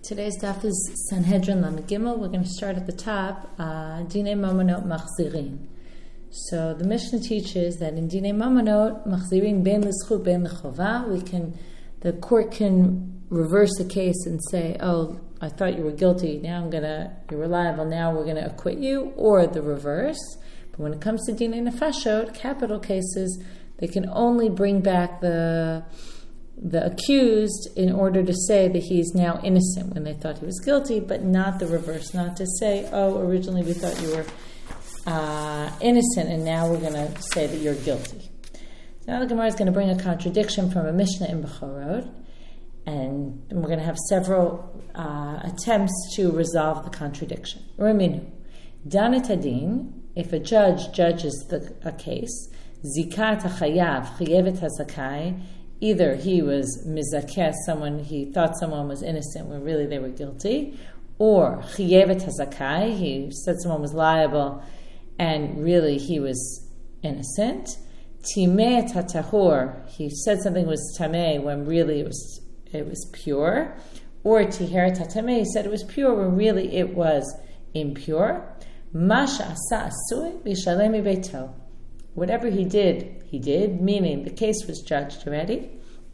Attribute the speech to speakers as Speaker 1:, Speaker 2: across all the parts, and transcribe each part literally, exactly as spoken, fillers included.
Speaker 1: Today's daf is Sanhedrin Lamed Gimel. We're going to start at the top. Uh, Dinei Mamonot Machzirin. So the Mishnah teaches that in Dinei Mamonot Machzirin Ben L'Schut Ben L'Chova, we can, the court can reverse the case and say, "Oh, I thought you were guilty. Now I'm gonna, you're reliable. Now we're going to acquit you," or the reverse. But when it comes to Dinei Nefashot, capital cases, they can only bring back the the accused in order to say that he's now innocent when they thought he was guilty, but not the reverse, not to say, "Oh, originally we thought you were uh, innocent and now we're going to say that you're guilty." Now the Gemara is going to bring a contradiction from a Mishnah in Bechorot, and we're going to have several uh, attempts to resolve the contradiction. Raminu, Danit Hadin, if a judge judges the, a case, Zikat HaChayav, Chayevet HaZakai, either he was mizakeh, someone, he thought someone was innocent when really they were guilty, or chiyevet hazakai, he said someone was liable and really he was innocent. Timeh tatahur, he said something was tameh when really it was it was pure. Or tiher tatameh, he said it was pure when really it was impure. Masha asa asui v'yishalem mibeito. Whatever he did, he did, meaning the case was judged already.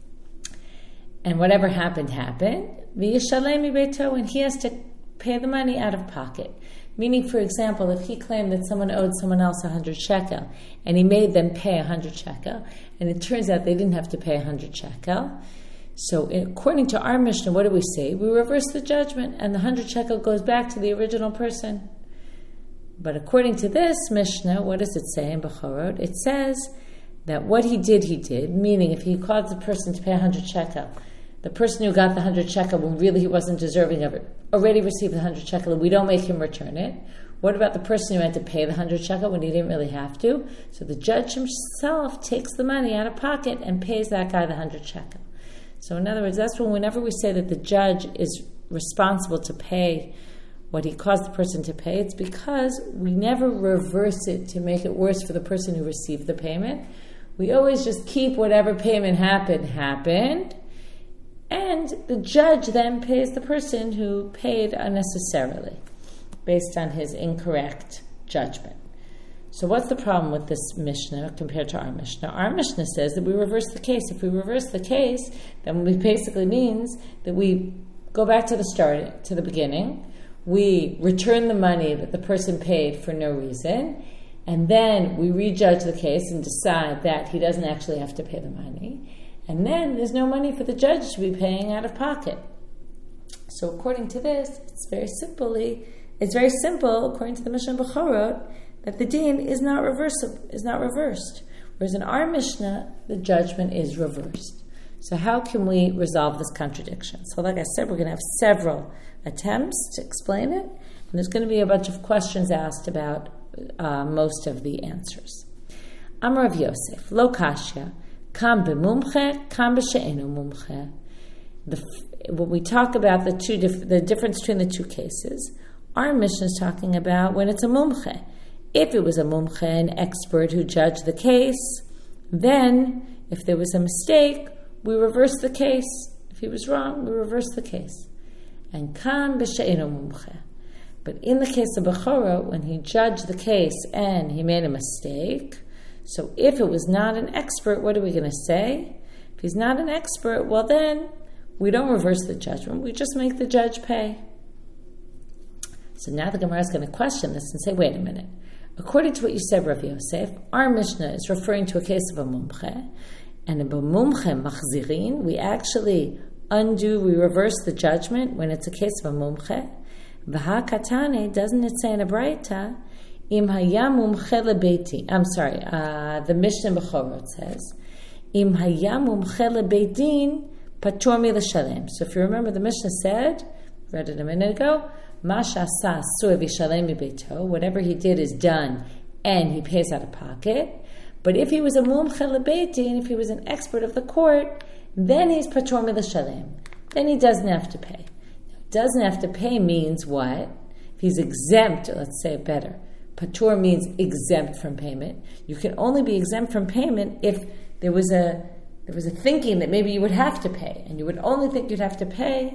Speaker 1: And whatever happened, happened. V'yishalem mibeito, and he has to pay the money out of pocket. Meaning, for example, if he claimed that someone owed someone else a hundred shekel, and he made them pay a hundred shekel, and it turns out they didn't have to pay a hundred shekel. So according to our Mishnah, what do we say? We reverse the judgment, and the hundred shekel goes back to the original person. But according to this Mishnah, what does it say in Bechorot? It says that what he did, he did, meaning if he caused the person to pay one hundred shekel, the person who got the one hundred shekel when really he wasn't deserving of it already received the one hundred shekel and we don't make him return it. What about the person who had to pay the one hundred shekel when he didn't really have to? So the judge himself takes the money out of pocket and pays that guy the one hundred shekel. So in other words, that's when whenever we say that the judge is responsible to pay what he caused the person to pay, it's because we never reverse it to make it worse for the person who received the payment. We always just keep whatever payment happened, happened, and the judge then pays the person who paid unnecessarily based on his incorrect judgment. So what's the problem with this Mishnah compared to our Mishnah? Our Mishnah says that we reverse the case. If we reverse the case, then it basically means that we go back to the start, to the beginning. We return the money that the person paid for no reason, and then we rejudge the case and decide that he doesn't actually have to pay the money. And then there's no money for the judge to be paying out of pocket. So according to this, it's very simply, it's very simple, according to the Mishnah Bechorot, that the din is not reversible, is not reversed. Whereas in our Mishnah, the judgment is reversed. So how can we resolve this contradiction? So like I said, we're going to have several attempts to explain it, and there's going to be a bunch of questions asked about uh, most of the answers. Amar Rav Yosef, lo kashya, kam b'mumche, kam b'she'enu mumche. When we talk about the two, dif- the difference between the two cases, our Mishnah is talking about when it's a mumche. If it was a mumche, an expert who judged the case, then if there was a mistake, we reverse the case. If he was wrong, we reverse the case. And kan b'she'enu mumche. But in the case of Bechorot, when he judged the case and he made a mistake, so if it was not an expert, what are we going to say? If he's not an expert, well then, we don't reverse the judgment. We just make the judge pay. So now the Gemara is going to question this and say, wait a minute. According to what you said, Rav Yosef, our Mishnah is referring to a case of a mumche, and in b'mumche machzirin, we actually undo, we reverse the judgment when it's a case of a mumche. V'ha katane, doesn't it say in a Braita, im haya mumche lebeiti? I'm sorry, uh, the Mishnah Bechorot says, im haya mumche lebeitin patur milashalem. So if you remember, the Mishnah said, read it a minute ago, masha sa su'e v'shalem mibeito, whatever he did is done, and he pays out of pocket. But if he was a mumche lebeiti, and if he was an expert of the court, then he's patur milashalem. Then he doesn't have to pay. Doesn't have to pay means what? If he's exempt, let's say it better. Patur means exempt from payment. You can only be exempt from payment if there was a there was a thinking that maybe you would have to pay, and you would only think you'd have to pay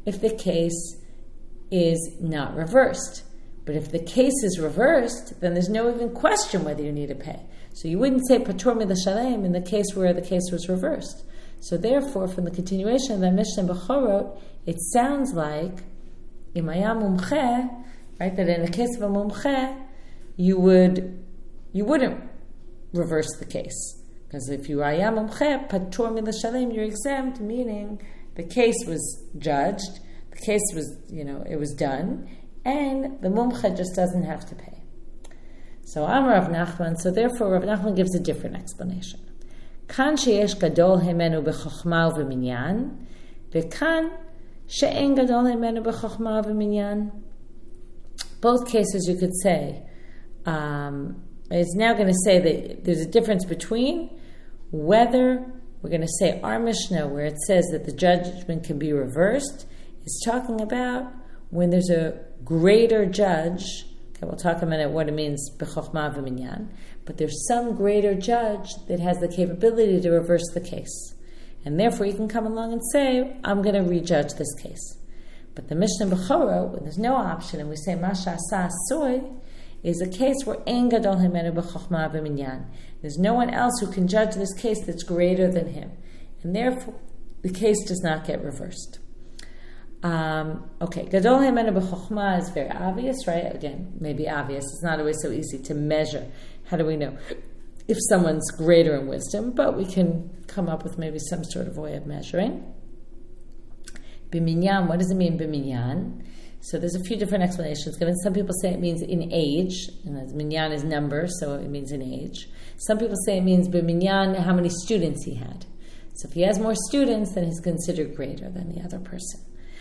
Speaker 1: if the case is not reversed. But if the case is reversed, then there's no even question whether you need to pay. So you wouldn't say patur milashalem in the case where the case was reversed. So therefore, from the continuation of the Mishnah Bechorot, it sounds like imayam mumche, right? That in the case of a mumche, you would you wouldn't reverse the case, because if you ayam mumche patur milashalem, you're exempt, meaning the case was judged, the case was you know it was done, and the mumche just doesn't have to pay. So Amar Rav Nachman, so therefore Rav Nachman gives a different explanation. Kan sheyesh gadol hemenu b'chochma u'v'minyan, v'kan she'en gadol hemenu b'chochma u'v'minyan. Both cases you could say, um, it's now going to say that there's a difference between whether we're going to say our Mishnah, where it says that the judgment can be reversed, is talking about when there's a greater judge. Okay, we'll talk a minute what it means b'chochma v'minyan. But there's some greater judge that has the capability to reverse the case, and therefore you can come along and say, "I'm going to rejudge this case." But the Mishnah Bechorot, when there's no option, and we say Masha Asa Soy, is a case where Ein Gadol Himenu b'chochma v'minyan. There's no one else who can judge this case that's greater than him, and therefore the case does not get reversed. Um, okay, Gadol Himenu b'chochma is very obvious, right? Again, maybe obvious. It's not always so easy to measure. How do we know if someone's greater in wisdom? But we can come up with maybe some sort of way of measuring. B'minyan, what does it mean b'minyan? So there's a few different explanations given. Some people say it means in age, and minyan is number, so it means in age. Some people say it means b'minyan, how many students he had. So if he has more students, then he's considered greater than the other person.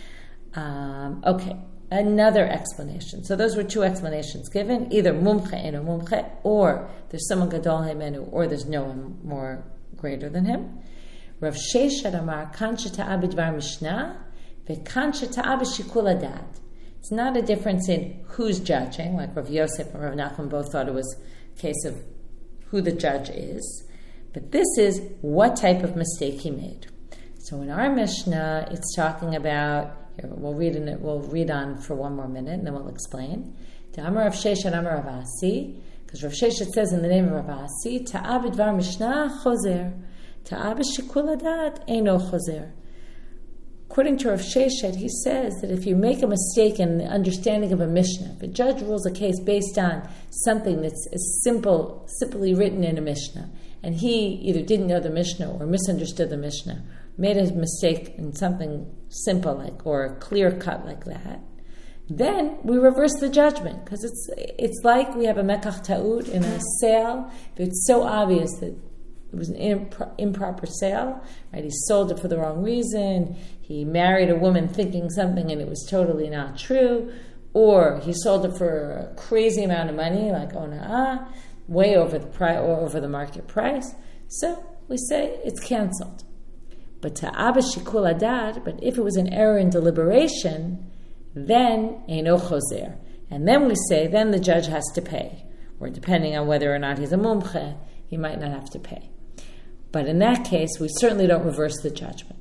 Speaker 1: Um, okay, another explanation. So those were two explanations given, either mumche eno mumche, or there's someone gadol hemenu, or there's no one more greater than him. Rav Sheshet Amar kan sheta'a b'dvar mishnah v'kan sheta'a b'shikul hadat. It's not a difference in who's judging, like Rav Yosef and Rav Nachman both thought it was a case of who the judge is, but this is what type of mistake he made. So in our Mishnah, it's talking about. Here, we'll read in it. We'll read on for one more minute, and then we'll explain. To Amar Rav Sheshet Amar Rav Asi, because Rav Sheshet says in the name of Rav Asi, Ta'a b'dvar mishnah chozer, Ta'a b'shikul hadat eino chozer. According to Rav Sheshet, he says that if you make a mistake in the understanding of a Mishnah, if a judge rules a case based on something that's as simple, simply written in a Mishnah, and he either didn't know the Mishnah or misunderstood the Mishnah, made a mistake in something simple like or clear cut like that, then we reverse the judgment, because it's it's like we have a mekach ta'ud in a sale. If it's so obvious that it was an impro- improper sale, right? He sold it for the wrong reason. He married a woman thinking something and it was totally not true, or he sold it for a crazy amount of money, like ona'ah, way over the price or over the market price. So we say it's canceled. But ta'a b'shikul hadat, but if it was an error in deliberation, then eino chozer. And then we say, then the judge has to pay. Or depending on whether or not he's a mumche, he might not have to pay. But in that case, we certainly don't reverse the judgment.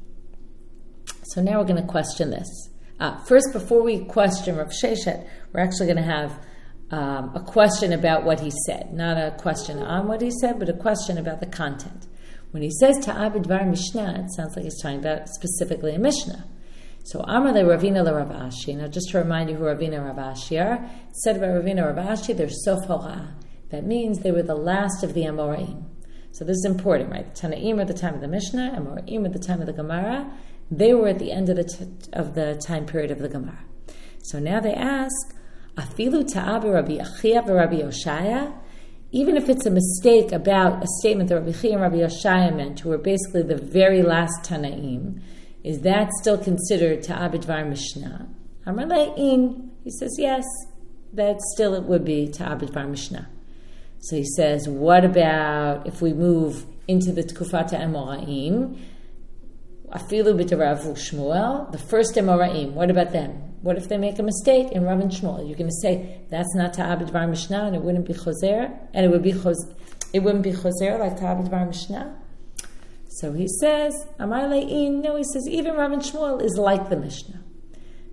Speaker 1: So now we're going to question this. Uh, first, before we question Rav Sheshet, we're actually going to have um, a question about what he said. Not a question on what he said, but a question about the content. When he says Ta'a b'dvar mishnah, it sounds like he's talking about specifically a Mishnah. So Amar le Ravina le Rav Ashi. Now, just to remind you who Ravina and Rav Ashi are, it said about Ravina and Rav Ashi, they're sof hora'ah. That means they were the last of the Amoraim. So this is important, right? The Tanaim are at the time of the Mishnah, Amoraim at the time of the Gemara. They were at the end of the t- of the time period of the Gemara. So now they ask, Afilu Ta'a b'Rabbi Achia v'Rabbi Yoshaya. Even if it's a mistake about a statement that Rabbi Chia and Rabbi Yoshaya meant, who were basically the very last Tanaim, is that still considered Ta'a b'dvar mishnah? Amar le'in, he says yes, that still it would be Ta'a b'dvar mishnah. So he says, what about if we move into the Tkufat Amoraim? Afilu b'Rav Shmuel, the first Amoraim, what about them? What if they make a mistake in Rav and Shmuel? You're going to say that's not Ta'a b'dvar mishnah, and it wouldn't be chozer, and it would be chozer, it wouldn't be chozer like Ta'a b'dvar mishnah. So he says, Amar le'in, no, he says even Rav and Shmuel is like the Mishnah.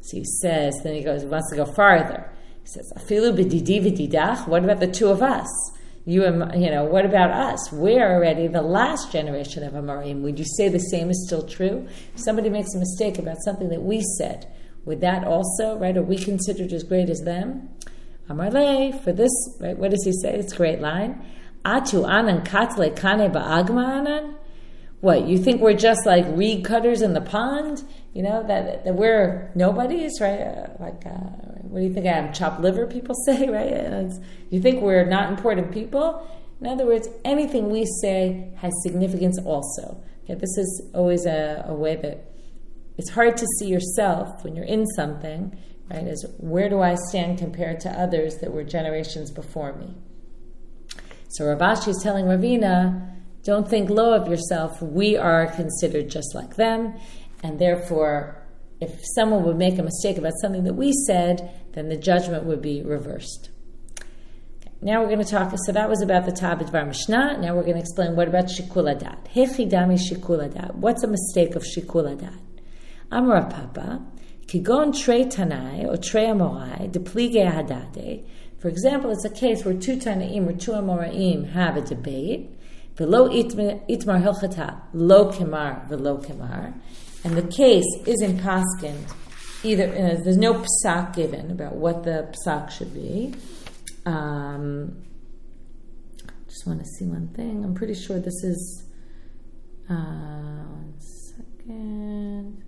Speaker 1: So he says, then he goes, he wants to go farther. He says, Afilu b'didi v'didach, what about the two of us? You and, you know, what about us? We're already the last generation of Amorim. Would you say the same is still true? If somebody makes a mistake about something that we said, would that also, right, are we considered as great as them? Amarle, for this, right, what does he say? It's a great line. Atu anan katle kane ba'agma anan? What, you think we're just like reed cutters in the pond? You know, that that we're nobodies, right? Uh, like, uh, what do you think I am? Chopped liver, people say, right? It's, you think we're not important people? In other words, anything we say has significance also. Okay, this is always a, a way that it's hard to see yourself when you're in something, right? As where do I stand compared to others that were generations before me? So Rav Ashi is telling Ravina, don't think low of yourself. We are considered just like them. And therefore, if someone would make a mistake about something that we said, then the judgment would be reversed. Okay, now we're going to talk, so that was about the Tabit Var Mishnah. Now we're going to explain what about Shikul Adat. Hechidami Shikul Adat. What's a mistake of Shikul Adat? Amar Papa, Kigon Trei Tanai or Trei Amorai, Deplige Hadade. For example, it's a case where two Tanaim or two Amoraim have a debate. V'lo itmar hilchata lo kemar v'lo kemar, and the case isn't paskind either. Uh, there's no psak given about what the psak should be. Um, just want to see one thing. I'm pretty sure this is. Uh, one second.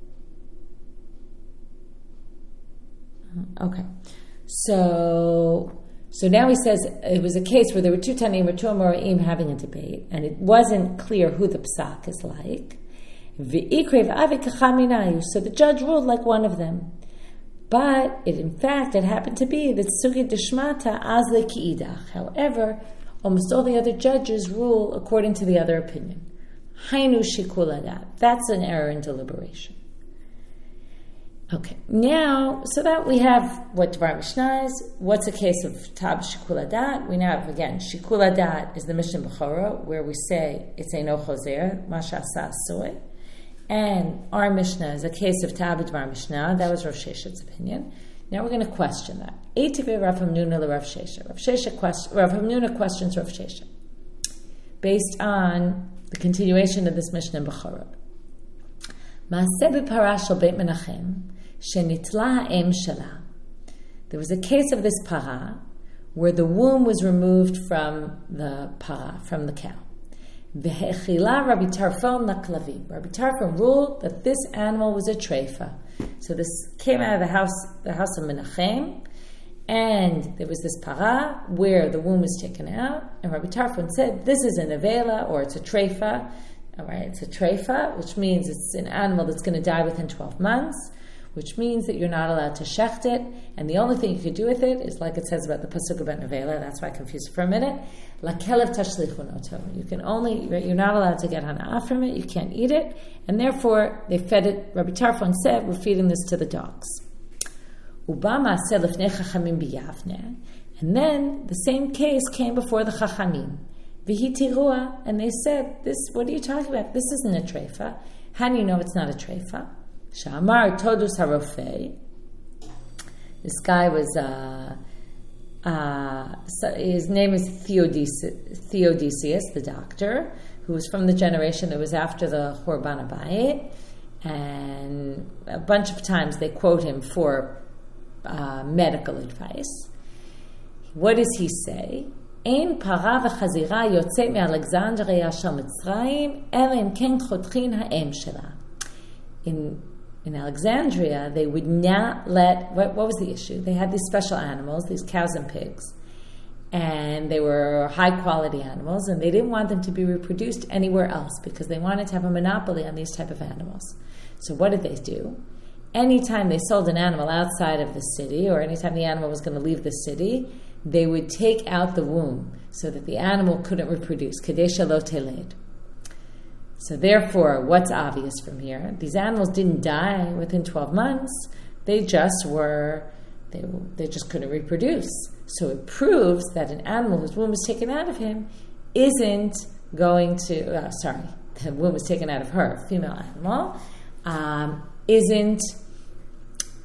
Speaker 1: Okay, so. So now he says it was a case where there were two Tanaim or two Amoraim having a debate, and it wasn't clear who the psak is like. So the judge ruled like one of them. But it, in fact, it happened to be that Sugi Deshmata Azle Ki'idach. However, almost all the other judges rule according to the other opinion. Hainu Shikul Adat. That's an error in deliberation. Okay, now, so that we have what Dvar Mishnah is. What's a case of Tab Shikul Adat? We now have, again, Shikul Adat is the Mishnah Bechora, where we say it's Eino Choser, Masha Asa Soy. And our Mishnah is a case of Tab Dvar Mishnah. That was Rav Sheshet's opinion. Now we're going to question that. Eitive Rav Hamnuna le Rav Sheshet. Rav Sheshet question, Rav Hamnuna questions Rav Sheshet based on the continuation of this Mishnah in Bechora. Maaseh b'para shel Beit Menachem. There was a case of this para where the womb was removed from the para, from the cow. Rabbi Tarfon Rabbi Tarfon ruled that this animal was a treifa. So this came out of the house, the house of Menachem, and there was this para where the womb was taken out, and Rabbi Tarfon said, this is a nevela, or it's a treifa. All right, it's a treifa, which means it's an animal that's going to die within twelve months. Which means that you're not allowed to shecht it, and the only thing you could do with it is like it says about the pasuk about nevela. That's why I confused it for a minute. La kelev tashlichun oto. You can only, you're not allowed to get hana'ah from it. You can't eat it, and therefore they fed it. Rabbi Tarfon said, "We're feeding this to the dogs." Ubama said lefnei chachamim biyavne, and then the same case came before the chachamim. V'hitirua, and they said, "This, what are you talking about? This isn't a treifa. How do you know it's not a treifa?" Shamar Todus Harofei. This guy was, uh, uh, so his name is Theodosius, Theodosius, the doctor, who was from the generation that was after the Churban Abayit. And a bunch of times they quote him for uh, medical advice. What does he say? Ein para v'chazira yotzei me'Alexandria shel Mitzrayim ela im ken chotchin ha'em shela. In In Alexandria, they would not let, what, what was the issue? They had these special animals, these cows and pigs, and they were high-quality animals, and they didn't want them to be reproduced anywhere else because they wanted to have a monopoly on these type of animals. So what did they do? Anytime they sold an animal outside of the city, or anytime the animal was going to leave the city, they would take out the womb so that the animal couldn't reproduce. Kadesha lo teled. So therefore, what's obvious from here? These animals didn't die within twelve months. They just were, they, they just couldn't reproduce. So it proves that an animal whose womb was taken out of him isn't going to, uh, sorry, the womb was taken out of her, female animal, um, isn't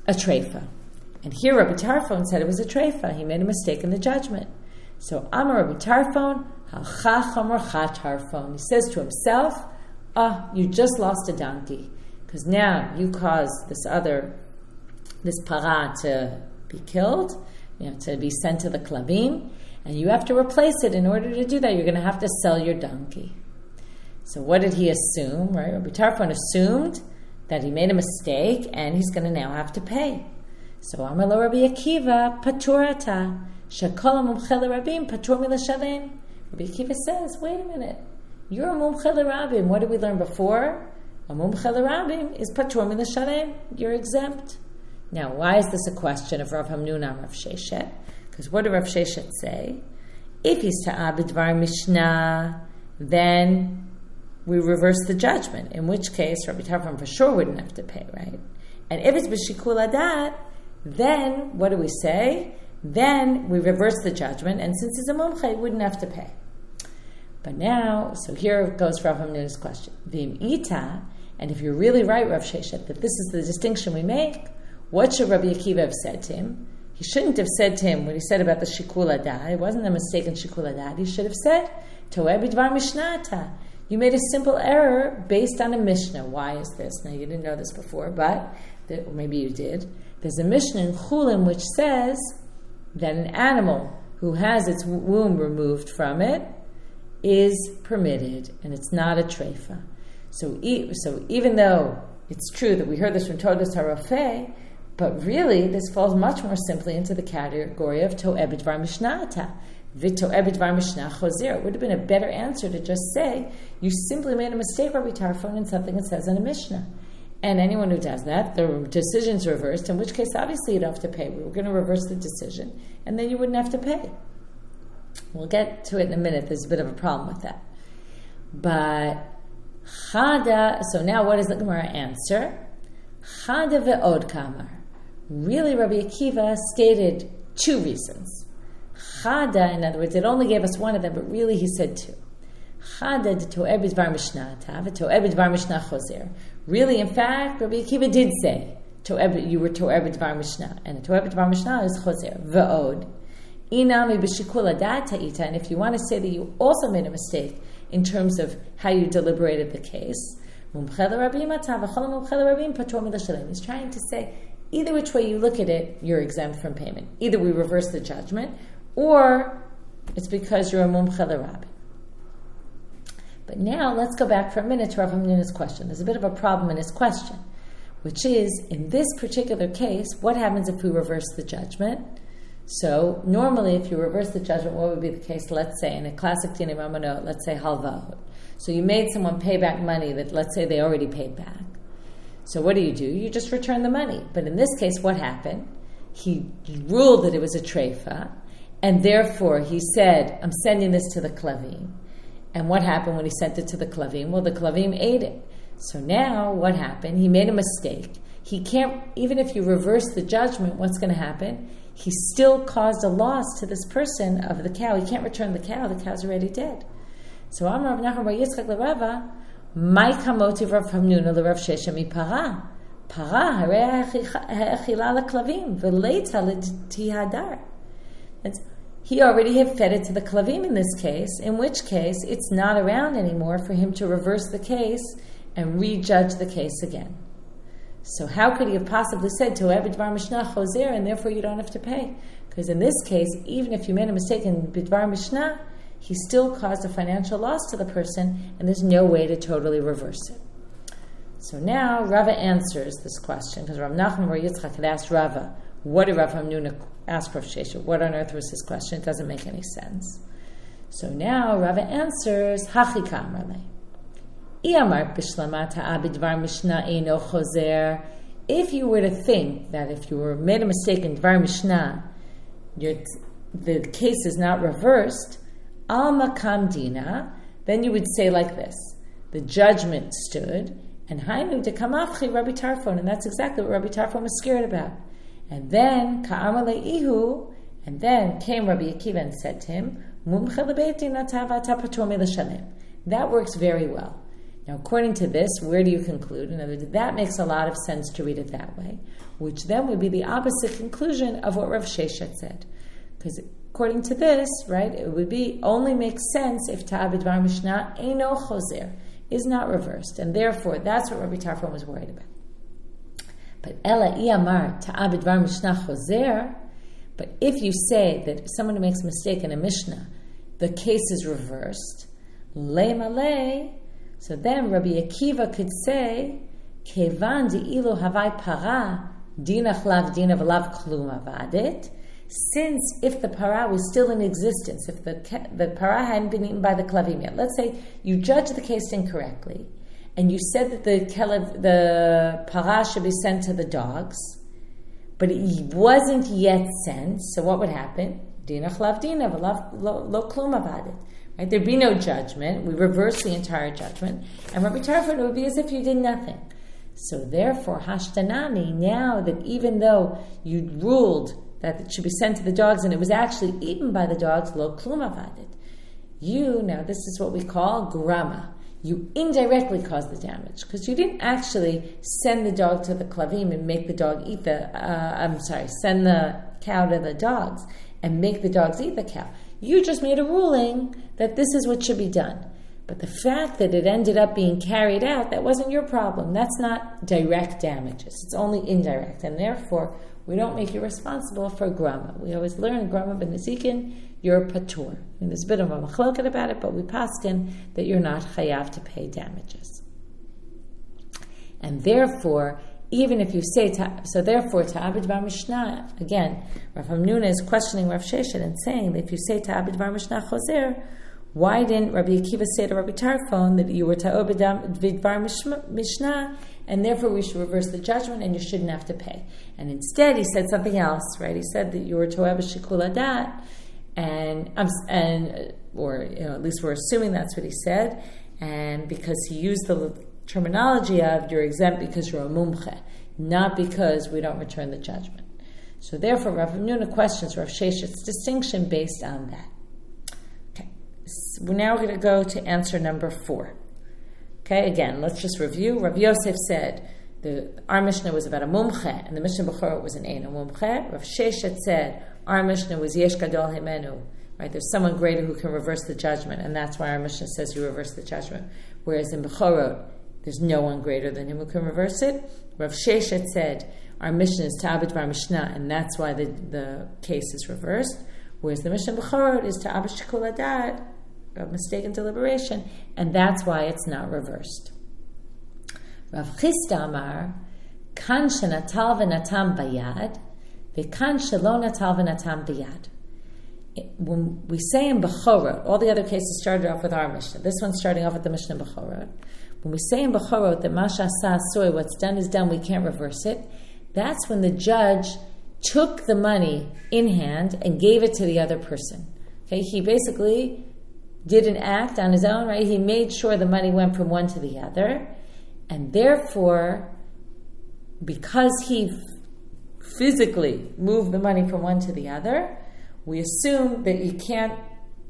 Speaker 1: a treifa. And here Rabbi Tarfon said it was a treifa. He made a mistake in the judgment. So Amar Rabbi Tarfon, Halchacham Rachat Tarfon. He says to himself, ah, oh, you just lost a donkey. Because now you caused this other, this para to be killed, you know, to be sent to the klavim, and you have to replace it. In order to do that, you're going to have to sell your donkey. So what did he assume, right? Rabbi Tarfon assumed that he made a mistake, and he's going to now have to pay. So Amar lo Rabbi Akiva, paturata, shekol mumche l'rabim, patur milashalem. Rabbi Akiva says, wait a minute, you're a mumche l'rabim. What did we learn before? A mumche l'rabim is patur milashalem. You're exempt. Now, why is this a question of Rav Hamnuna and Rav Sheshet? Because what did Rav Sheshet say? If he's ta'ah b'dvar mishnah, then we reverse the judgment, in which case Rabbi Tarfon for sure wouldn't have to pay, right? And if it's b'shikul adat, then what do we say? Then we reverse the judgment, and since he's a mumche, he wouldn't have to pay. But now, so here goes Rav Hamnuna's question. V'im ita, and if you're really right, Rav Sheshet, that this is the distinction we make, what should Rabbi Akiva have said to him? He shouldn't have said to him what he said about the shikul adat. It wasn't a mistake in shikul adat. He should have said, Toeh b'dvar mishnata. You made a simple error based on a Mishnah. Why is this? Now, you didn't know this before, but or maybe you did. There's a Mishnah in Chulin which says that an animal who has its womb removed from it is permitted, and it's not a treifa. So, so even though it's true that we heard this from Todos HaRofeh, but really this falls much more simply into the category of Toeh b'dvar mishnata. It would have been a better answer to just say, you simply made a mistake, Rabbi Tarfon, in something it says in a Mishnah. And anyone who does that, the decision's reversed, in which case, obviously, you'd have to pay. We were going to reverse the decision, and then you wouldn't have to pay. We'll get to it in a minute. There's a bit of a problem with that. But, Chada, so now what does the Gemara answer? Chada ve'od kamar. Really, Rabbi Akiva stated two reasons. Chada, in other words, it only gave us one of them, but really he said two. Chada de toeh b'dvar mishnah tav, toeh b'dvar mishnah choser. Really, in fact, Rabbi Akiva did say you were toeh b'dvar mishnah, and toeh b'dvar mishnah is choser. Ve'od inami b'shikul adat ta'ita. And if you want to say that you also made a mistake in terms of how you deliberated the case, mumche l'rabim atav v'chol mumche l'rabim patur milashalem. He's trying to say either which way you look at it, you're exempt from payment. Either we reverse the judgment, or it's because you're a mumche l'rabim. But now let's go back for a minute to Rav Hamnuna's question. There's a bit of a problem in his question, which is, in this particular case, what happens if we reverse the judgment? So normally if you reverse the judgment, what would be the case? Let's say, in a classic dinei mamonot, let's say halvahot. So you made someone pay back money that, let's say, they already paid back. So what do you do? You just return the money. But in this case, what happened? He ruled that it was a treifa, and therefore he said, I'm sending this to the klavim. And what happened when he sent it to the klavim? Well, the klavim ate it. So now what happened? He made a mistake. He can't, even if you reverse the judgment, what's going to happen? He still caused a loss to this person of the cow. He can't return the cow. The cow's already dead. So Amar Rav Nachman bar Yitzchak l'Rava, Mai kamotiv Rav Hamnuna l'Rav Sheshet mi para. Para harei ha'echila l'klavim v'leita l'tihadar. He already had fed it to the klavim in this case, in which case it's not around anymore for him to reverse the case and rejudge the case again. So how could he have possibly said to Toeh b'dvar mishnah choser, and therefore you don't have to pay? Because in this case, even if you made a mistake in b'dvar mishnah, he still caused a financial loss to the person, and there's no way to totally reverse it. So now Rava answers this question, because Rav Nachman bar Yitzchak had asked Rava, what did Rav Hamnuna ask Rav Sheshet? What on earth was his question? It doesn't make any sense. So now Rava answers, Hachi kamar le. If you were to think that if you were made a mistake in Dvar Mishnah, your, the case is not reversed, al makam dina, then you would say like this: the judgment stood, and hainu dekamafchi Rabbi Tarfon, and that's exactly what Rabbi Tarfon was scared about. And then ka'amar le'ihu, and then came Rabbi Akiva and said to him, Mumche lebeiti natav ata patur milashalem. That works very well. Now, according to this, where do you conclude? In other words, that makes a lot of sense to read it that way. which then would be the opposite conclusion of what Rav Sheshet said. Because according to this, right, it would be only makes sense if ta'abid var mishnah eino choser, is not reversed, and therefore that's what Rabbi Tarfon was worried about. But ela iyamar ta'abid var mishnah choser. But if you say that if someone who makes a mistake in a mishnah, the case is reversed, le malay, so then Rabbi Akiva could say, kevan di'ilu havai para dinach lav dina v'lav klum avadet. Since if the para was still in existence, if the the para hadn't been eaten by the klavim yet, let's say you judged the case incorrectly, and you said that the kelav, the para should be sent to the dogs, but it wasn't yet sent, so what would happen? Dinach lav dina v'lav lo klum avadet. Right? There'd be no judgment. We reverse the entire judgment, and Rabbi Tarfon, it would be as if you did nothing. So therefore, hashtanami, now that even though you ruled that it should be sent to the dogs and it was actually eaten by the dogs, lo klum avadet, you, now this is what we call grama, you indirectly caused the damage, because you didn't actually send the dog to the klavim and make the dog eat the, uh, I'm sorry, send the cow to the dogs and make the dogs eat the cow. You just made a ruling that this is what should be done. But the fact that it ended up being carried out, that wasn't your problem. That's not direct damages. It's only indirect. And therefore, we don't make you responsible for grama. We always learn grama ben nezikin, you're patur. And there's a bit of a machloket about it, but we paskin that you're not chayav to pay damages. And therefore, even if you say, ta, so therefore, ta'abid var mishnah, again, Rav Hamnuna is questioning Rav Sheshet and saying that if you say ta'abid var mishnah choser, why didn't Rabbi Akiva say to Rabbi Tarfon that you were ta'abid var mishnah, and therefore we should reverse the judgment and you shouldn't have to pay? And instead he said something else, right? He said that you were ta'abid shikul adat, and, and or you know, at least we're assuming that's what he said, and because he used the terminology of you're exempt because you're a mumche, not because we don't return the judgment. So therefore, Rav Hamnuna questions Rav Sheshet's distinction based on that. Okay, so now we're going to go to answer number four. Okay, again, let's just review. Rav Yosef said the our Mishnah was about a mumche, and the Mishnah Bechorot was an ein a mumche. Rav Sheshet said our Mishnah was yesh gadol himenu. Right, there's someone greater who can reverse the judgment, and that's why our Mishnah says you reverse the judgment. Whereas in Bechorot, there's no one greater than him who can reverse it. Rav Sheshet said, our Mishnah is ta'abid var mishnah, and that's why the, the case is reversed. Whereas the Mishnah Bechorot is ta'abid shikul adat, a mistaken deliberation, and that's why it's not reversed. Rav Chisda Amar, kan shenatal v'natam bayad, v'kan shelo natal v'natam bayad. When we say in Bechorot, all the other cases started off with our Mishnah. This one's starting off with the Mishnah Bechorot. When we say in Bechorot that Masha Asa Asur, what's done is done, we can't reverse it, that's when the judge took the money in hand and gave it to the other person. Okay, he basically did an act on his own, right? He made sure the money went from one to the other, and therefore, because he physically moved the money from one to the other, we assume that you can't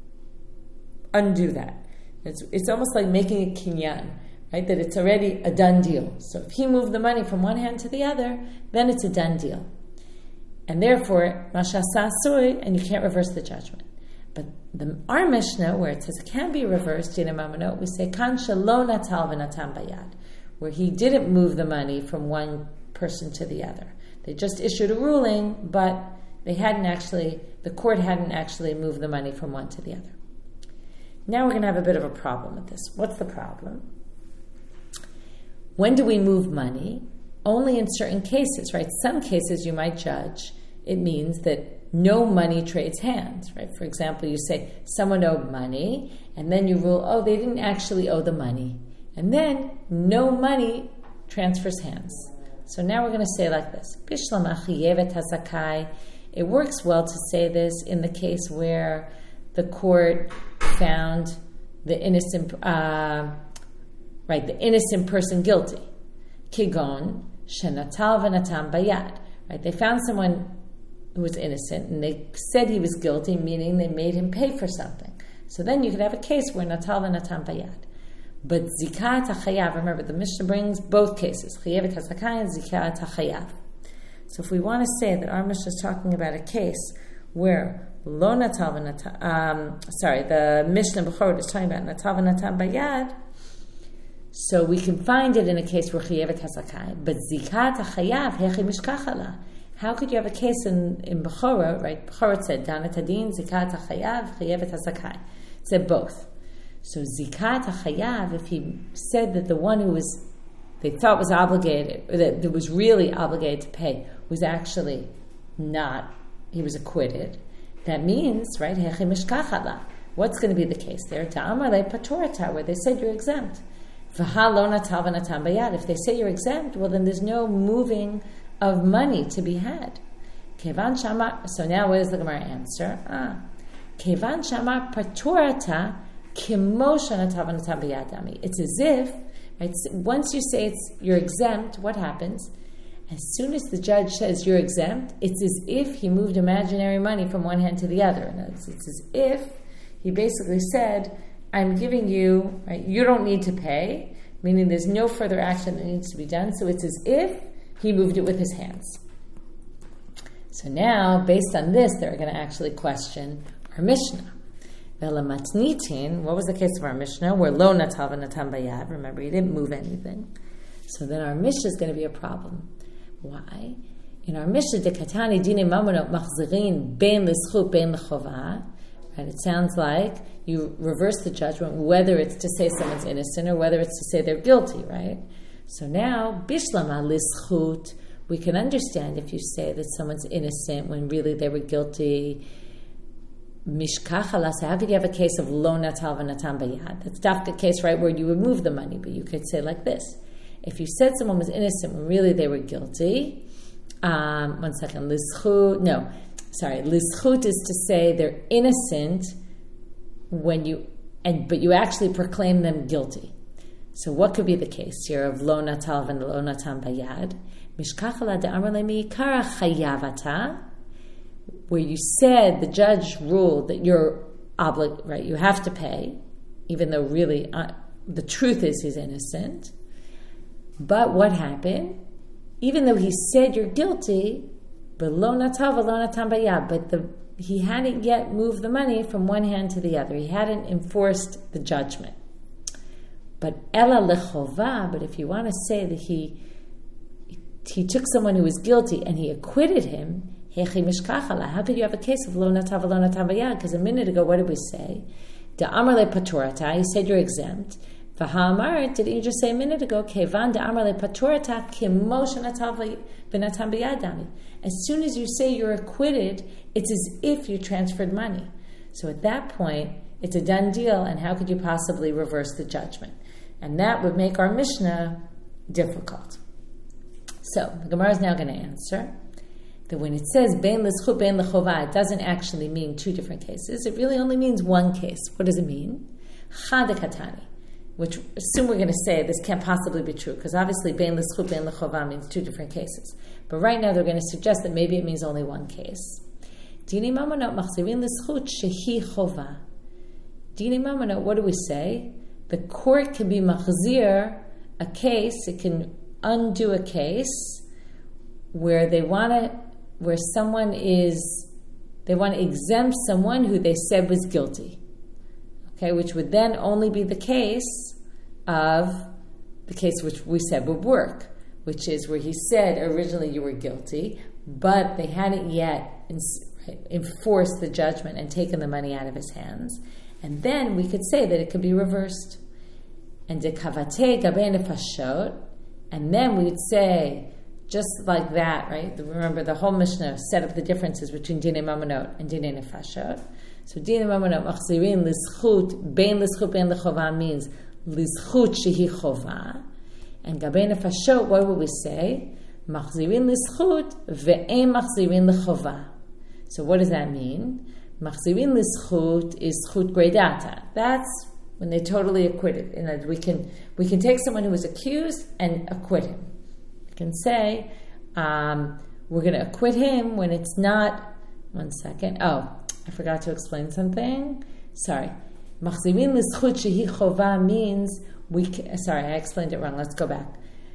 Speaker 1: undo that. It's, it's almost like making a kinyan, right? That it's already a done deal. So if he moved the money from one hand to the other, then it's a done deal. And therefore, Masha Sasui, and you can't reverse the judgment. But the, our Mishnah, where it says it can be reversed, in a mamonot, we say, Kan shelo natal v'natam bayad, where he didn't move the money from one person to the other. They just issued a ruling, but they hadn't actually, the court hadn't actually moved the money from one to the other. Now we're going to have a bit of a problem with this. What's the problem? When do we move money? Only in certain cases, right? Some cases you might judge it means that no money trades hands, right? For example, you say someone owed money, and then you rule, oh, they didn't actually owe the money. And then no money transfers hands. So now we're going to say like this. Bishlam achiyevet hazakai. It works well to say this in the case where the court found the innocent, uh, right, the innocent person guilty. Kigon shenatal v'natam bayad. Right, they found someone who was innocent, and they said he was guilty, meaning they made him pay for something. So then you could have a case where natal v'natam bayad. But zikat hachayav, remember the Mishnah brings both cases, chayevet hazakai and zikat hachayav. So if we want to say that our Mishnah is talking about a case where lo natal v'natam, um, sorry, the Mishnah Bechorot is talking about natal v'natam bayad, so we can find it in a case where chayevet hazakai. But zikat hachayav hechi mishkachala. How could you have a case in, in Bechorot, right? Bechorot said, Dana Tadin, Zikat HaChayav, Chayevet HaZakai. It said both. So Zikat HaChayav, if he said that the one who was, they thought was obligated, or that, that was really obligated to pay, was actually not, he was acquitted, that means, right, Hechi Mishkachala. What's going to be the case there? Ta'amar le patorata, where they said you're exempt. V'ha lo natal v'natam bayad. If they say you're exempt, well then there's no moving of money to be had. Kevan shama. So now, what does the Gemara answer? Ah, kevan shama paturata kimosha natal v'natam bayadami. It's as if, right? Once you say it's you're exempt, what happens? As soon as the judge says you're exempt, it's as if he moved imaginary money from one hand to the other. And it's, it's as if he basically said, "I'm giving you, right? You don't need to pay," meaning there's no further action that needs to be done. So it's as if he moved it with his hands. So now, based on this, they're going to actually question our Mishnah. Velamatnitin, what was the case of our Mishnah? Where lo natal v'natam bayad. Remember, he didn't move anything. So then our Mishnah is going to be a problem. Why? In our Mishnah, de katani dine mamonot machzirin ben l'schut ben l'chova. Right? It sounds like you reverse the judgment, whether it's to say someone's innocent or whether it's to say they're guilty, right? So now, bishlama lischut, we can understand if you say that someone's innocent when really they were guilty. Mishkachala, so how could you have a case of lo natal v'natam bayad? That's the case, right, where you would move the money, but you could say like this. If you said someone was innocent when really they were guilty, um, one second, lischut, no, sorry, lischut is to say they're innocent when you, and but you actually proclaim them guilty. So what could be the case here of lo natal and lo natam bayad? Mishkachala de'amar le'mi'ikara chayavata, where you said the judge ruled that you're oblig, right? You have to pay, even though really uh, the truth is he's innocent. But what happened? Even though he said you're guilty, but lo natal v'lo natam bayad, but the he hadn't yet moved the money from one hand to the other. He hadn't enforced the judgment. But ela lechova, but if you want to say that he he took someone who was guilty and he acquitted him, hechi mishkachala, how could you have a case of lo natal v'lo natam bayad? Because a minute ago, what did we say? Da amar le patorata, he said you're exempt. V'ha'amar, didn't you just say a minute ago? Kevan da amar le patorata kimosha natal v'natam bayadami. As soon as you say you're acquitted, it's as if you transferred money. So at that point, it's a done deal, and how could you possibly reverse the judgment? And that would make our Mishnah difficult. So the Gemara is now going to answer that when it says ben l'schut ben l'chova, it doesn't actually mean two different cases. It really only means one case. What does it mean? Chad katani, which assume we're going to say this can't possibly be true, because obviously ben l'schut ben l'chova means two different cases. But right now they're going to suggest that maybe it means only one case. Dini mamonot machzirin l'schut shehi chova. Dini mamonot, what do we say? The court can be machzir a case, it can undo a case where they want to, where someone is, they want to exempt someone who they said was guilty. Okay, which would then only be the case of the case which we said would work, which is where he said originally you were guilty, but they hadn't yet enforced the judgment and taken the money out of his hands. And then we could say that it could be reversed. And de kavate gabe nefashot, and then we would say, just like that, right? Remember, the whole Mishnah set up the differences between dinei mamonot and dinei nefashot. So dinei mamonot machzirin l'schut bein l'schut bein l'chova means l'schut shehi chova, and gabe nefashot, what would we say? Machzirin l'schut ve'ein machzirin l'chova. So what does that mean? Machzirin l'schut is schut gredata. That's when they totally acquitted. You know, we can we can take someone who was accused and acquit him. We can say um, we're going to acquit him when it's not. One second. Oh, I forgot to explain something. Sorry. Machzirin l'schut shehi chova means we. Can, sorry, I explained it wrong. Let's go back.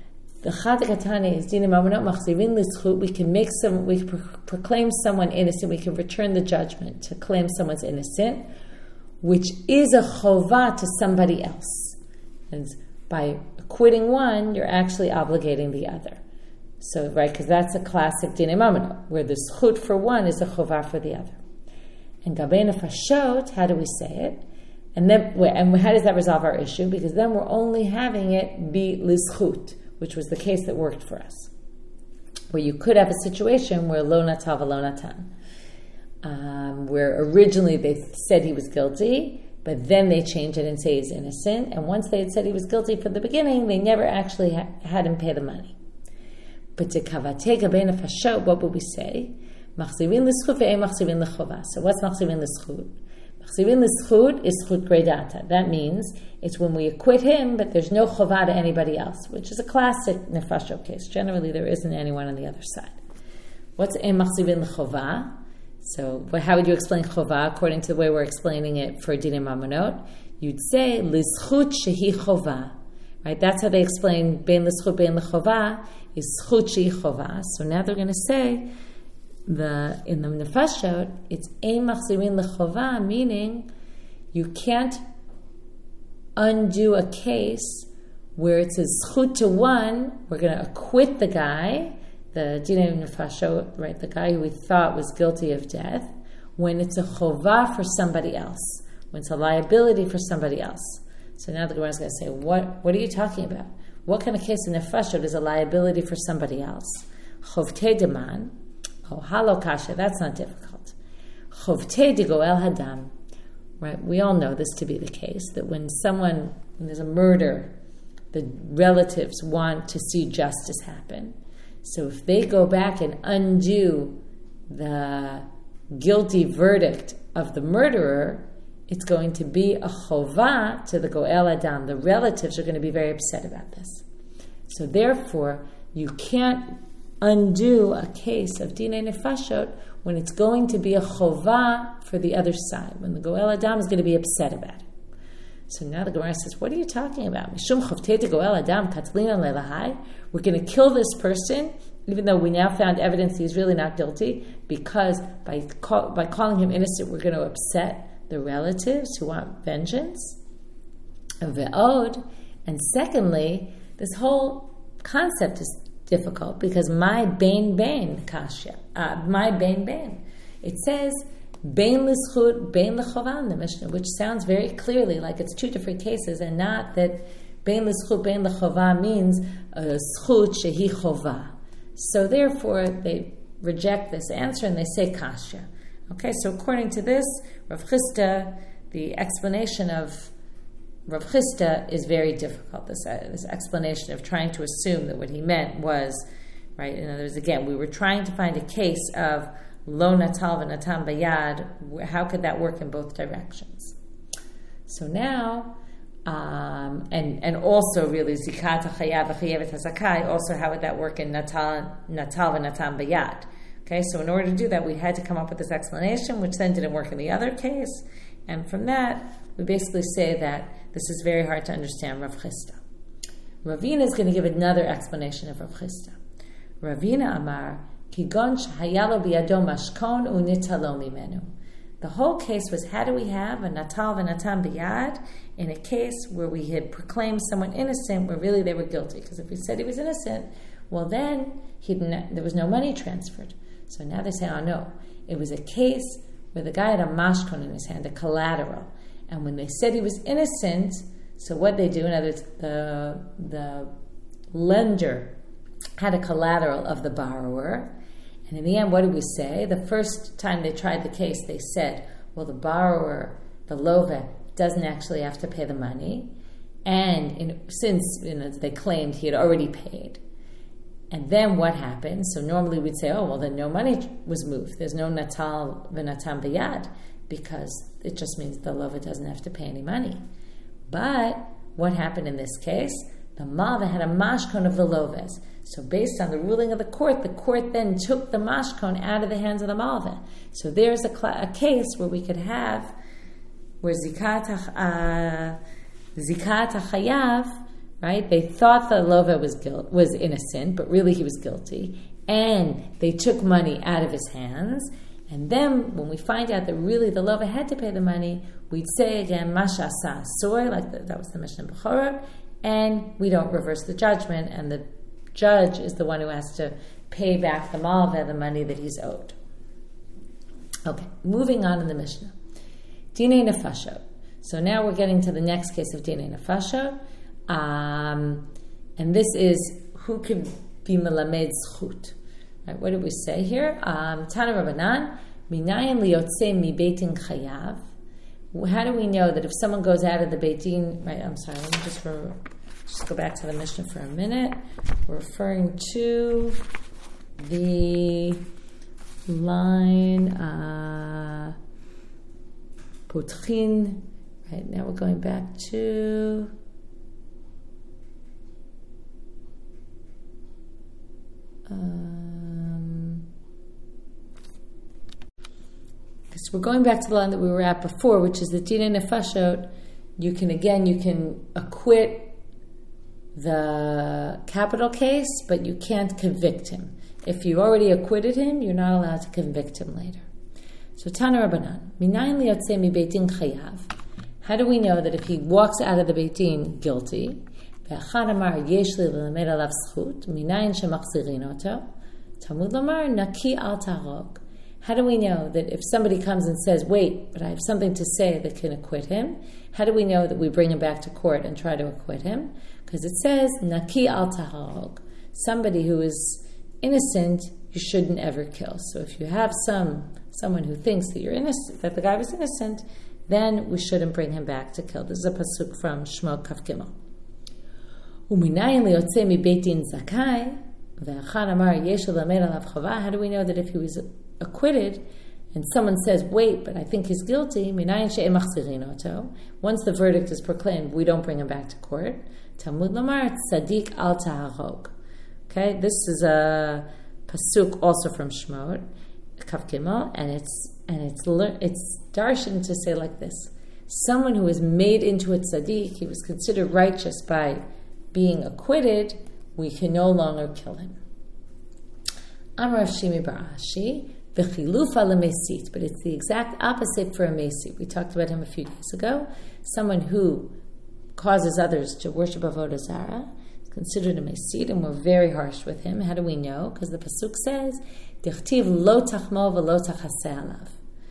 Speaker 1: The Chadakatani is Dina Mamonot Machzivin Lischut. We can make some, we can pro- proclaim someone innocent. We can return the judgment to claim someone's innocent, which is a chovah to somebody else. And by acquitting one, you're actually obligating the other. So, right, because that's a classic Dina Mamonot, where the schut for one is a chovah for the other. And Gabei Nefashot, how do we say it? And then, and how does that resolve our issue? Because then we're only having it be lischut, which was the case that worked for us, where you could have a situation where lo natal v'lo natan, um, where originally they said he was guilty, but then they changed it and say he's innocent. And once they had said he was guilty from the beginning, they never actually ha- had him pay the money. But to kavate gabei nefashot, what would we say? Machzivin l'schut ve'en machzivin l'chovah. So what's machzivin l'schut? Machzivin l'schut is schut gredata. That means it's when we acquit him, but there's no chovah to anybody else, which is a classic nefashot case. Generally, there isn't anyone on the other side. What's en machzivin l'chovah? So how would you explain chovah according to the way we're explaining it for Dinei Mamonot? You'd say l'schut shehi chovah. Right? That's how they explain bein l'schut bein l'chovah is schut shehi chovah. So now they're going to say the in the nefashot it's ein machzirin l'chovah, meaning you can't undo a case where it says schut to one, we're going to acquit the guy, the dinei nefashot, right, the guy who we thought was guilty of death, when it's a chovah for somebody else, when it's a liability for somebody else. So now the Gemara is going to say, what what are you talking about? What kind of case in nefashot is a liability for somebody else? Chovtei deman. Oh, halo kasha, that's not difficult. Chovtei de goel hadam. Right, we all know this to be the case, that when someone, when there's a murder, the relatives want to see justice happen. So if they go back and undo the guilty verdict of the murderer, it's going to be a chovah to the goel adam. The relatives are going to be very upset about this. So therefore, you can't undo a case of dinei nefashot when it's going to be a chovah for the other side, when the goel adam is going to be upset about it. So now the Gemara says, what are you talking about? Mishum chovtei de goel adam katlina lelahai. We're going to kill this person, even though we now found evidence he's really not guilty, because by call, by calling him innocent, we're going to upset the relatives who want vengeance. Ve'od. And secondly, this whole concept is difficult because my bain bain kasha, uh, my bain bain. It says bain l'schut, bain l'chovah in the Mishnah, which sounds very clearly like it's two different cases, and not that bain l'schut, bain l'chovah means a schut shehi chovah. So therefore, they reject this answer and they say kasha. Okay, so according to this, Rav Chisda, the explanation of Rav Chisda is very difficult. This, uh, this explanation of trying to assume that what he meant was, right, in other words, again, we were trying to find a case of lo natal v'natan bayad. How could that work in both directions? So now, um, and and also really zikat chayav v'chayevet hazakai, also how would that work in natal natal v'natan bayad? Okay, so in order to do that, we had to come up with this explanation, which then didn't work in the other case. And from that, we basically say that this is very hard to understand Rav Chisda. Ravina is going to give another explanation of Rav Chisda. Ravina Amar, Kigon shehayalo biyado mashkon unitalo mimenu. The whole case was, how do we have a natal v'natan biyad in a case where we had proclaimed someone innocent where really they were guilty? Because if we said he was innocent, well then he didn't, there was no money transferred. So now they say, oh no, it was a case where the guy had a mashkon in his hand, a collateral. And when they said he was innocent, so what they do, in other words, the, the lender had a collateral of the borrower. And in the end, what did we say? The first time they tried the case, they said, well, the borrower, the love, doesn't actually have to pay the money. And in, since you know, they claimed he had already paid. And then what happened? So normally we'd say, oh, well, then no money was moved. There's no natal v'natan b'yad, because it just means the lover doesn't have to pay any money. But what happened in this case? The malva had a mashkon of the loves. So based on the ruling of the court, the court then took the mashkon out of the hands of the malva. So there's a, cl- a case where we could have, where zikat uh, zikat hayav, right? They thought the Lova was guilt, was innocent, but really he was guilty. And they took money out of his hands. And then when we find out that really the Lova had to pay the money, we'd say again, Masha Sa Soy, like the, that was the Mishnah Bechorah, and we don't reverse the judgment, and the judge is the one who has to pay back the Malva, the money that he's owed. Okay, moving on in the Mishnah. Dinei Nefashot. So now we're getting to the next case of Dinei Nefashot. Um, and this is who could be Melamed Zchut. Right, what did we say here? Um, Tana Rabbanan, Minayin liyotze mi beitin chayav. How do we know that if someone goes out of the beitin? Right, I'm sorry. Let me just re- just go back to the Mishnah for a minute. We're referring to the line uh, Potchin. Right now, we're going back to. Um, so we're going back to the line that we were at before, which is the Dinei Nefashot. You can again, you can acquit the capital case, but you can't convict him. If you already acquitted him, you're not allowed to convict him later. So Tana Rabbanan, Minayin liyotze mi beitin chayav. How do we know that if he walks out of the beitin guilty? ואחד אמר, יש לי ללמד עליו זכות, מניין שמחזירין אותו, תלמוד לומר, נקי אל תהרוג. How do we know that if somebody comes and says, wait, but I have something to say that can acquit him, how do we know that we bring him back to court and try to acquit him? Because it says, naki al taharog. Somebody who is innocent, you shouldn't ever kill. So if you have some someone who thinks that you're innocent, that the guy was innocent, then we shouldn't bring him back to kill. This is a pasuk from Shmo Kaf Gimel. Uminayin liyotze mi beitin zakai, ve'achad amar yesh lelamed alav chava. How do we know that if he was acquitted and someone says, wait, but I think he's guilty, minayin she'em machzirin oto, once the verdict is proclaimed, we don't bring him back to court. Talmud lamar tzadik al taharog. Okay, this is a pasuk also from Shmot Kaf Gimel, and it's and it's it's darshan to say like this: someone who was made into a tzaddik, he was considered righteous by being acquitted, we can no longer kill him. Amar Rav Shimi bar Ashi, v'chilufa lemesit, but it's the exact opposite for a mesit. We talked about him a few days ago. Someone who causes others to worship avodah zarah is considered a mesit, and we're very harsh with him. How do we know? Because the pasuk says, "Dichtiv lo tachmo v'lo tachaseh alav."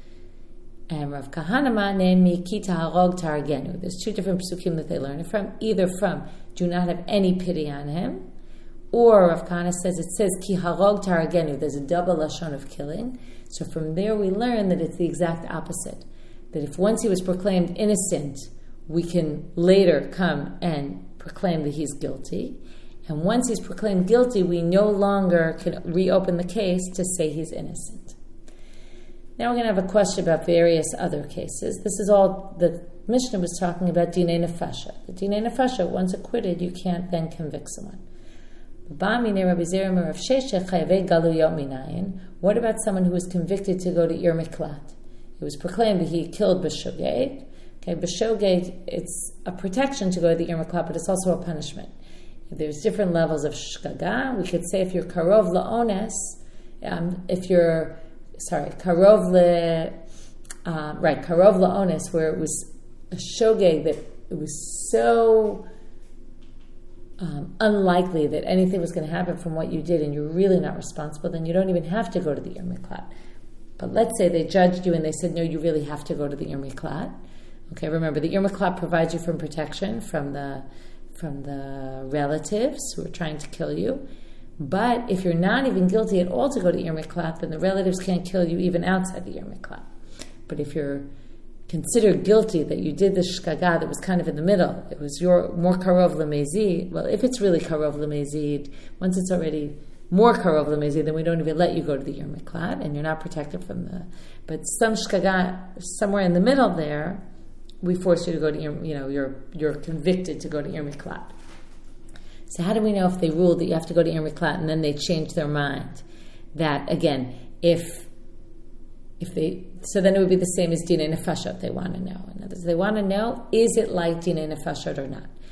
Speaker 1: And Rav Kahana ma'aneh mi ki taharog targenu. There's two different psukim that they learn it from. Either from do not have any pity on him, or Rav Kahana says it says ki harog targenu. There's a double lashon of killing. So from there we learn that it's the exact opposite. That if once he was proclaimed innocent, we can later come and proclaim that he's guilty. And once he's proclaimed guilty, we no longer can reopen the case to say he's innocent. Now we're going to have a question about various other cases. This is all, the Mishnah was talking about Dinei Nefashot. The Dinei Nefashot, once acquitted, you can't then convict someone. What about someone who was convicted to go to Ir Miklat? It was proclaimed that he killed B'Shogeg. Okay, B'Shogeg, it's a protection to go to the Ir Miklat, but it's also a punishment. There's different levels of Shgaga. We could say if you're Karov La'ones, um, if you're Sorry, Karov le, uh, right, Karov la'ones, where it was a shogeg that it was so um, unlikely that anything was going to happen from what you did, and you're really not responsible, then you don't even have to go to the Ir Miklat. But let's say they judged you and they said, no, you really have to go to the Ir Miklat. Okay, remember, the Ir Miklat provides you from protection from the from the relatives who are trying to kill you. But if you're not even guilty at all to go to Ir Miklat, then the relatives can't kill you even outside the Ir Miklat. But if you're considered guilty that you did the shkaga that was kind of in the middle, it was your more karov lemezid, well, if it's really karov lemezid, once it's already more karov lemezid, then we don't even let you go to the Ir Miklat, and you're not protected from the... But some shkaga, somewhere in the middle there, we force you to go to Ir, you know, you're, you're convicted to go to Ir Miklat. So how do we know if they ruled that you have to go to Ir Miklat and then they changed their mind? That, again, if if they... So then it would be the same as Dinei Nefashot they want to know. In other words, they want to know, is it like Dinei Nefashot or not?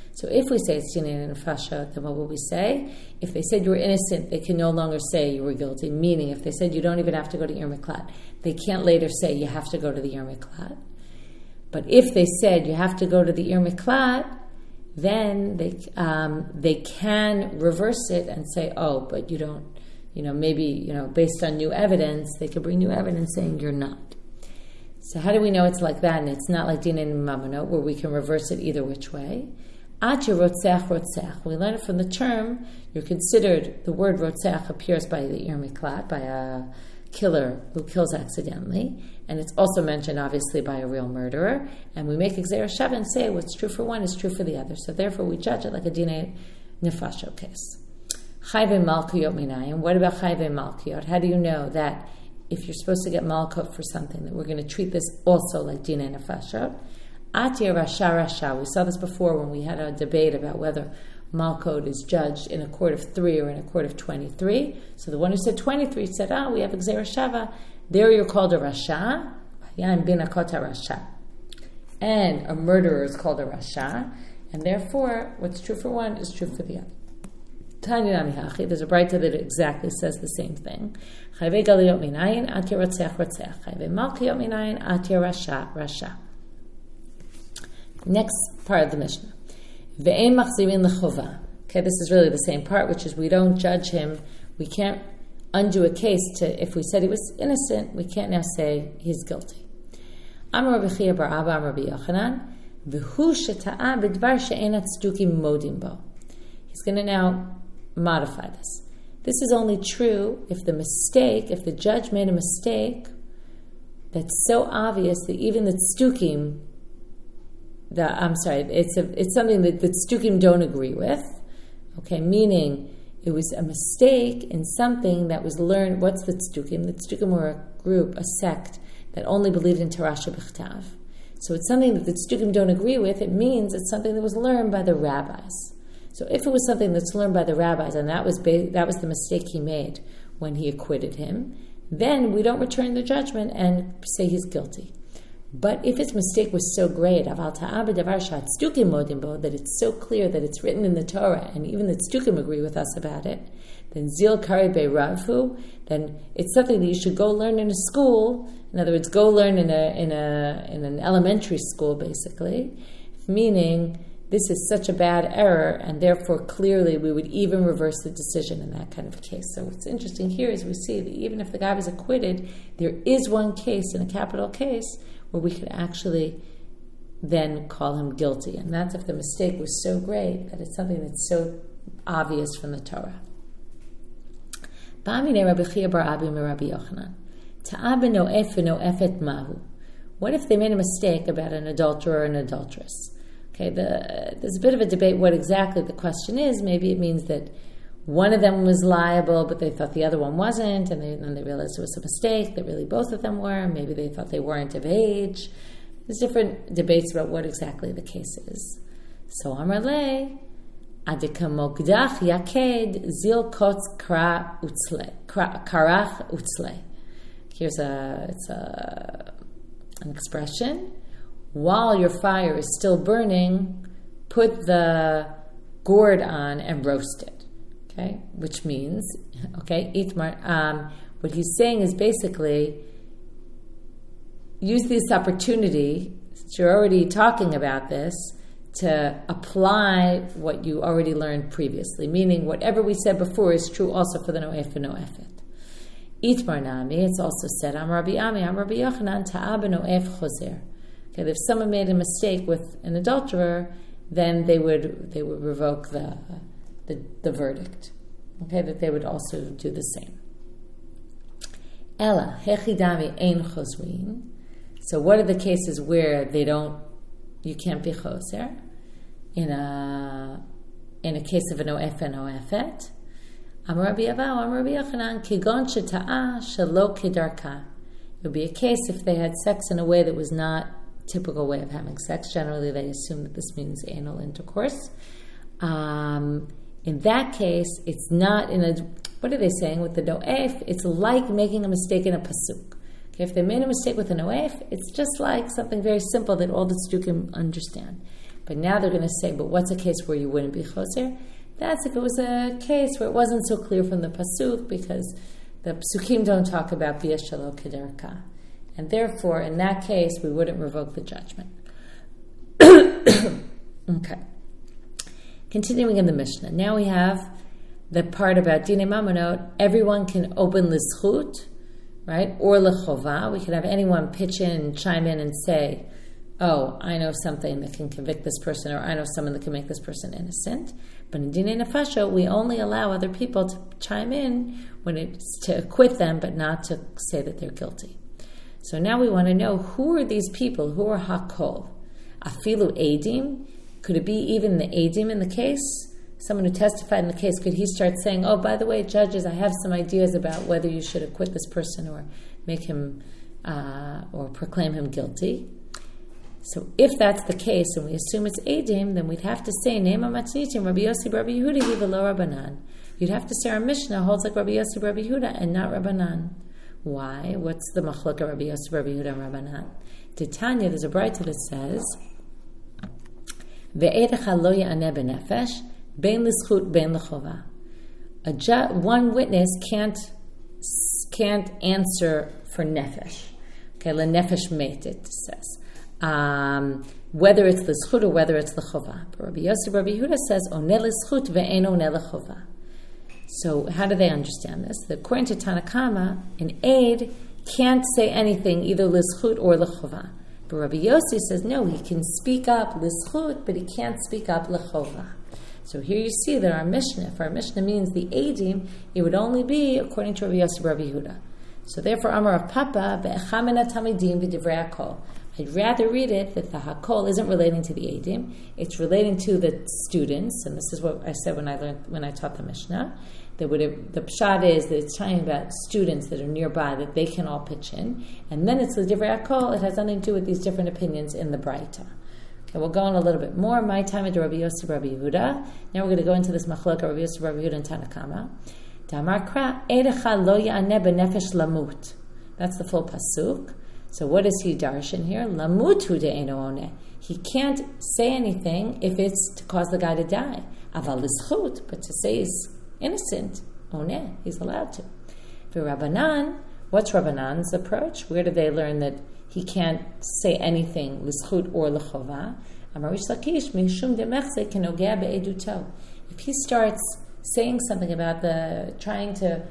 Speaker 1: So if we say it's Dinei Nefashot, then what will we say? If they said you were innocent, they can no longer say you were guilty, meaning if they said you don't even have to go to Ir Miklat, they can't later say you have to go to the Ir Miklat. But if they said you have to go to the Ir Miklat, then they um, they can reverse it and say, oh, but you don't, you know, maybe, you know, based on new evidence, they could bring new evidence saying you're not. So how do we know it's like that and it's not like Dinei Mamonot where we can reverse it either which way? Ati rotzeach rotzeach. We learn it from the term, you're considered, the word rotzeach appears by the Ir Miklat, by a killer who kills accidentally, and it's also mentioned obviously by a real murderer, and we make Gzeira Shava and say what's true for one is true for the other. So therefore we judge it like a Dinei Nefashot case. Chayve Malkiyot Minayim. What about Chayve Malkiyot? How do you know that if you're supposed to get Malkot for something, that we're going to treat this also like Dinei Nefashot? Atir Rasha Rasha. We saw this before when we had a debate about whether Malkot is judged in a court of three or in a court of twenty-three. So the one who said twenty-three said, ah, we have Gzeira Shava. There you're called a Rasha. Yan bin akota Rasha. And a murderer is called a Rasha. And therefore, what's true for one is true for the other. Tanya Nami Hachi. There's a Braita that exactly says the same thing. Chayve Galiyot Minayin, Atir Rotzeach Rotzeach. Chayve Malkiyot Minayin, Atir Rasha Rasha. Next part of the Mishnah. Ve'en machzirin l'chova. Okay, this is really the same part, which is we don't judge him. We can't undo a case to, if we said he was innocent, we can't now say he's guilty. Amar Rabbi Chia bar Abba, Amar Rabbi Yochanan, v'hu sheta'a b'dvar she'enat tzdukim modim bo. He's going to now modify this. This is only true if the mistake, if the judge made a mistake that's so obvious that even the tzdukim, The, I'm sorry, it's a, it's something that the tzdukim don't agree with, okay, meaning it was a mistake in something that was learned. What's the tzdukim? The tzdukim were a group, a sect, that only believed in Torah Shebechtav. So it's something that the tzdukim don't agree with. It means it's something that was learned by the rabbis. So if it was something that's learned by the rabbis, and that was ba- that was the mistake he made when he acquitted him, then we don't return the judgment and say he's guilty. But if his mistake was so great, that it's so clear that it's written in the Torah, and even the tzdukim agree with us about it, then zil kari be'ravhu, then it's something that you should go learn in a school. In other words, go learn in a in a in an elementary school, basically, meaning this is such a bad error, and therefore clearly we would even reverse the decision in that kind of case. So what's interesting here is we see that even if the guy was acquitted, there is one case in a capital case where we could actually then call him guilty. And that's if the mistake was so great that it's something that's so obvious from the Torah. What if they made a mistake about an adulterer or an adulteress? Okay, the, there's a bit of a debate what exactly the question is. Maybe it means that one of them was liable, but they thought the other one wasn't, and they, then they realized it was a mistake, that really both of them were. Maybe they thought they weren't of age. There's different debates about what exactly the case is. So Amar Le, Adika Mogdach Yaked Zil Kotz Kara Utzle Karach Utzle. Here's a it's a an expression. While your fire is still burning, put the gourd on and roast it. Okay, which means, okay, Itmar, um, what he's saying is basically use this opportunity, since you're already talking about this, to apply what you already learned previously, meaning whatever we said before is true also for the no'ef and no'efet. Itmar nami, it's also said, Am Rabbi Ami, Am Rabbi Yochanan, ta'ab no'ef choser. Okay, if someone made a mistake with an adulterer, then they would they would revoke the the, the verdict. Okay, that they would also do the same. Ella hechidami ein chosrin. So, what are the cases where they don't? You can't be choser in a in a case of an oef and oefet. Amar Rabbi Avau, Amar Rabbi Yochanan, kigon sheta'a shelo kedarka. It would be a case if they had sex in a way that was not typical way of having sex. Generally, they assume that this means anal intercourse. Um, in that case, it's not in a, what are they saying with the no'ef? It's like making a mistake in a pasuk. Okay, if they made a mistake with a no'ef, it's just like something very simple that all the tzdukim understand. But now they're going to say, but what's a case where you wouldn't be choser? That's if it was a case where it wasn't so clear from the pasuk, because the psukim don't talk about bia shelo kederka. And therefore, in that case, we wouldn't revoke the judgment. Okay. Continuing in the Mishnah. Now we have the part about Dinei Mamonot. Everyone can open l'zchut, right? Or l'chova. We can have anyone pitch in and chime in and say, oh, I know something that can convict this person, or I know someone that can make this person innocent. But in Dinei Nefasha, we only allow other people to chime in when it's to acquit them, but not to say that they're guilty. So now we want to know, who are these people? Who are hakol? Afilu edim? Could it be even the edim in the case? Someone who testified in the case, could he start saying, oh, by the way, judges, I have some ideas about whether you should acquit this person or make him, uh, or proclaim him guilty? So if that's the case, and we assume it's edim, then we'd have to say, Ne'ema matnitim, Rabbi Yossi, Rabbi Yehuda, he v'lo Rabbanan. You'd have to say our Mishnah holds like Rabbi Yossi, Rabbi Yehuda, and not Rabbanan. Why? What's the machlok of Rabbi Yossi, Rabbi Yehuda, and Rabbanan? Titania, there's a brayta that says, Ve'edecha lo ya'aneh b'nefesh, bein l'zchut, bein l'chova. A ju- one witness can't can't answer for nefesh. Okay, lenefesh meit, it says. Um, whether it's l'zchut or whether it's l'chova. But Rabbi Yossi, Rabbi Yehuda says, oneh l'zchut ve'en oneh l'chova. So how do they understand this? That according to Tanakama, an aide can't say anything, either l'zchut or l'chova. But Rabbi Yossi says, no, he can speak up l'zchut, but he can't speak up l'chova. So here you see that our Mishnah, if our Mishnah means the eidim, it would only be according to Rabbi Yossi, Rabbi Yehuda. So therefore, Amar of Papa, be'echa min hatamidim v'divrei hakol. I'd rather read it that the hakol isn't relating to the eidim; it's relating to the students, and this is what I said when I learned when I taught the Mishnah. That would it, the pshat is that it's talking about students that are nearby, that they can all pitch in, and then it's the divrei hakol. It has nothing to do with these different opinions in the Braita. Okay, we'll go on a little bit more. My time at Rabbi Yossi, Rabbi Yehuda. Now we're going to go into this machlok Rabbi Yossi, Rabbi Yehuda, and Tanakama. Damar kra erecha lo ya'aneh b'nefesh lamut. That's the full pasuk. So what is he darshan here? Lamutu de'eno oneh. He can't say anything if it's to cause the guy to die. Aval l'zchut, but to say he's innocent, oneh, he's allowed to. For Rabbanan, what's Rabbanan's approach? Where do they learn that he can't say anything l'zchut or l'chova? Amar Rish Lakish mishum demechse kenogea be'eduto. If he starts saying something about the trying to.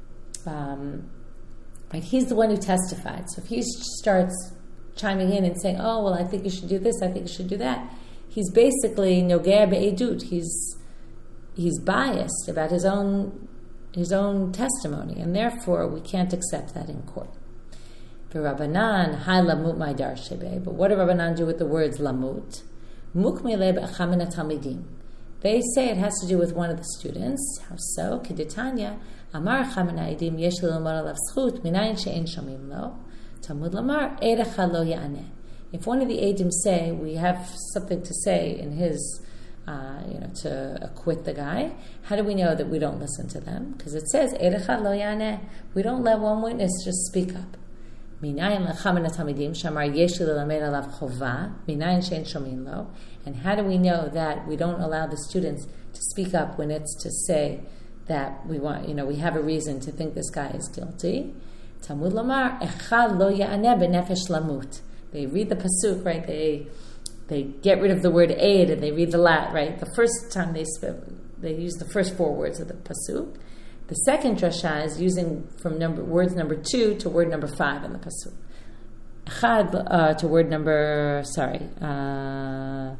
Speaker 1: Um, Right, he's the one who testified. So if he starts chiming in and saying, "Oh, well, I think you should do this. I think you should do that," he's basically nogea be'edut. He's he's biased about his own his own testimony, and therefore we can't accept that in court. For Rabbanan, hai lamut my darshebe. But what do Rabbanan do with the words lamut? Mukmile be'achamin hatamidim. They say it has to do with one of the students. How so? Keditanya. Amar chamin ha'idim yesh l'lomar alav zchut minayin she'en shomim lo. Talmud lamar erecha lo ya'aneh. If one of the eidim say we have something to say in his, uh, you know, to acquit the guy, how do we know that we don't listen to them? Because it says erecha lo ya'aneh. We don't let one witness just speak up. Minayin lechamin hatamidim shamar yesh l'lamed alav chova minayin she'en shomim lo. And how do we know that we don't allow the students to speak up when it's to say that we want, you know, we have a reason to think this guy is guilty? Talmud lamar echa lo ya'aneh b'nefesh lamut. They read the pasuk, right? They they get rid of the word aid and they read the lat, right? The first time they they use the first four words of the pasuk. The second drasha is using from number words number two to word number five in the pasuk. Echad uh, to word number sorry. Uh,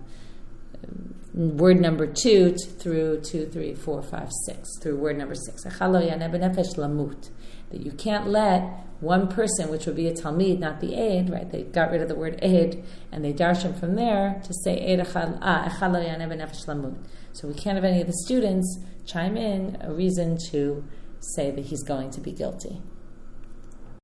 Speaker 1: word number two through two, three, four, five, six, through word number six. That you can't let one person, which would be a talmid, not the aid, right? They got rid of the word aid and they darshan from there to say aid echad lo yaneh b'nefesh lamut. So we can't have any of the students chime in a reason to say that he's going to be guilty.